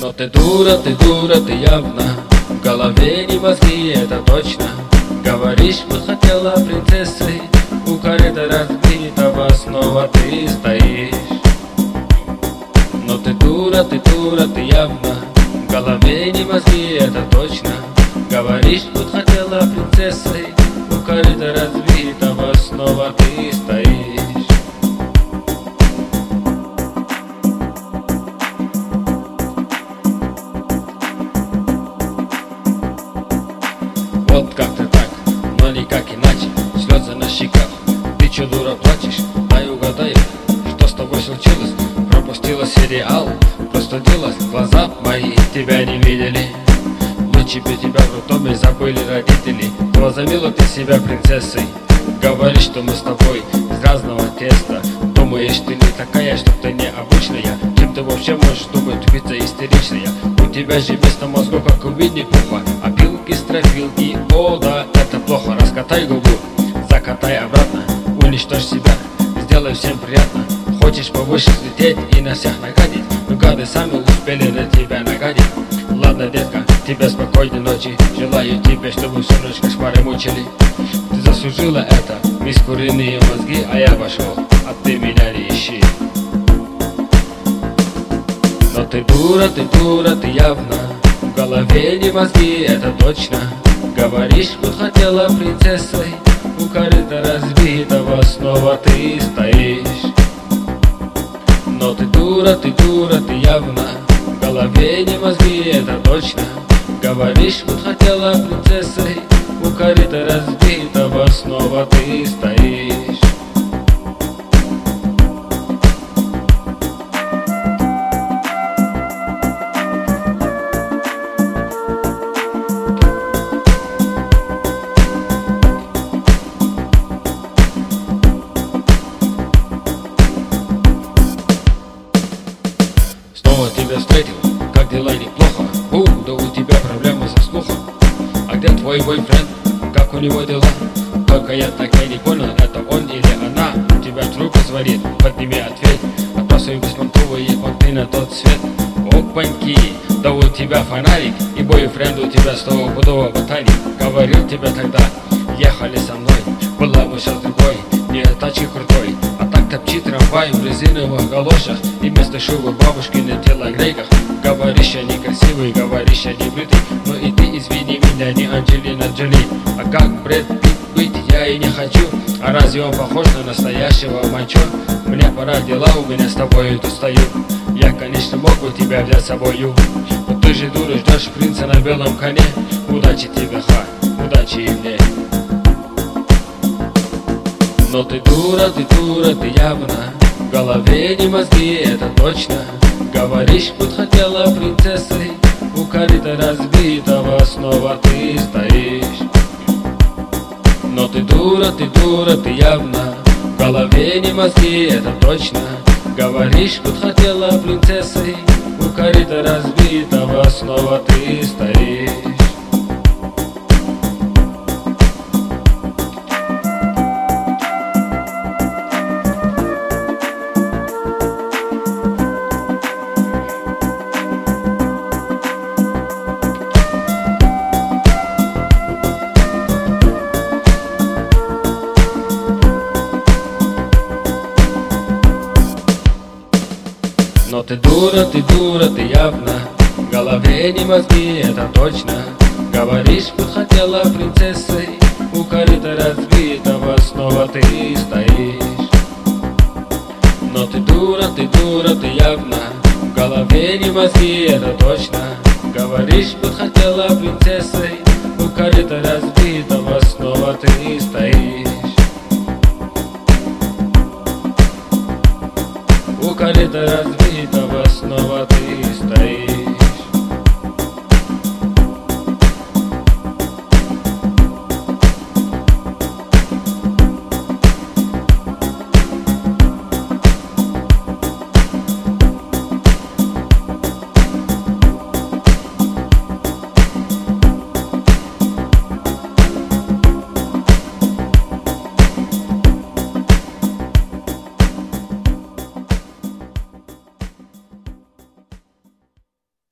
Но ты дура, ты явно. В голове не мозги, это точно. Говоришь, бы хотела принцессой. У корыта разбитого снова ты стоишь. Но ты дура, ты явно. В голове не мозги, это точно. Говоришь, будь хотела принцессой. У корыта разбитого снова ты стоишь. Вот как-то так, но никак иначе. Слезы на щеках, ты чё, дура, плачешь? Дай угадаю, что с тобой случилось? Пропустила сериал, простудилась, глаза мои тебя не видели. Лучше бы тебя в роддоме забыли родители. Возомнила ты себя принцессой. Говоришь, что мы с тобой из разного теста. Думаешь, ты не такая, что ты необычная. Чем ты вообще можешь думать, тупица истеричная? У тебя же вместо мозгов, как у Винни-Пуха, опилки, стропилки, о да, это плохо. Раскатай губу, закатай обратно, уничтожь себя, сделай всем приятно. Хочешь повыше взлететь и на всех нагадить, но гады сами успели на тебя нагадить. Ладно, детка, тебе спокойной ночи. Желаю тебе, чтобы всю ночь кошмары мучили. Ты заслужила это, мисс куриные мозги, а я пошел, а ты меня не ищи. Но ты дура, ты явно. В голове не мозги, это точно. Говоришь, будь хотела принцессой. У корыта разбитого снова ты стоишь. Но ты дура, ты явно. В голове не мозги, это точно. Говоришь, будь хотела принцессой. У корыта разбитого снова ты стоишь. Снова тебя встретил, как дела, неплохо? Да у тебя проблемы со слухом. А где твой бойфренд? Как у него дела? Только я так и не понял, это он или она. Тебя трубка звонит, подними, ответь. Отбрасывай беспонтовые понты на тот свет. Опаньки, да у тебя фонарик. И бойфренд у тебя стопудово ботаник. Говорил тебе тогда, ехали со мной. Была бы сейчас другой, не тачки крутой. А так топчи трамвай в резиновых галошах. И вместо шубы бабушки на телогрейках. Говоришь, я некрасивый, говоришь, я не бритый. Но и ты извини меня, не Анджелина Джоли. А как Брэд Питт быть я и не хочу. А разве он похож на настоящего мачо? Мне пора, дела у меня с тобой тут стою. Я, конечно, мог бы тебя взять с собою. Но ты же дура, ждешь принца на белом коне. Удачи тебе, удачи и мне. Но ты дура, ты явно. В голове не мозги, это точно. Говоришь, будь хотела принцессой. У корыта разбитого снова ты стоишь. Но ты дура, ты явно. В голове не мозги, это точно. Говоришь, будь хотела принцессой. У корыта разбитого снова ты стоишь. Но ты дура, ты явно. В голове не мозги, это точно. Говоришь, будь хотела принцессой. У корыта разбитого снова ты стоишь. Но ты дура, ты явно. В голове не мозги, это точно. Говоришь, будь хотела принцессой. У корыта разбитого снова ты стоишь. У корыта разбитого снова ты стоишь.